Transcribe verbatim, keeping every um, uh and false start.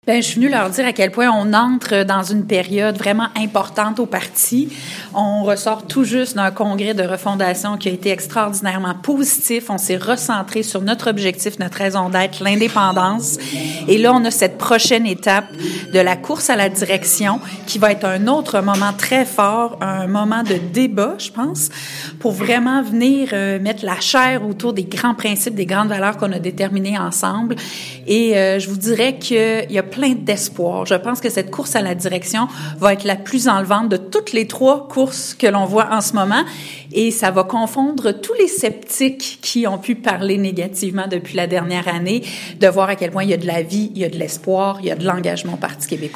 Ben, je suis venue leur dire à quel point on entre dans une période vraiment importante au parti. On ressort tout juste d'un congrès de refondation qui a été extraordinairement positif. On s'est recentré sur notre objectif, notre raison d'être, l'indépendance. Et là, on a cette prochaine étape de la course à la direction qui va être un autre moment très fort, un moment de débat, je pense, pour vraiment venir euh, mettre la chair autour des grands principes, des grandes valeurs qu'on a déterminées ensemble. Et euh, je vous dirais qu'il y a plein d'espoir. Je pense que cette course à la direction va être la plus enlevante de toutes les trois courses que l'on voit en ce moment et ça va confondre tous les sceptiques qui ont pu parler négativement depuis la dernière année, de voir à quel point il y a de la vie, il y a de l'espoir, il y a de l'engagement au Parti québécois.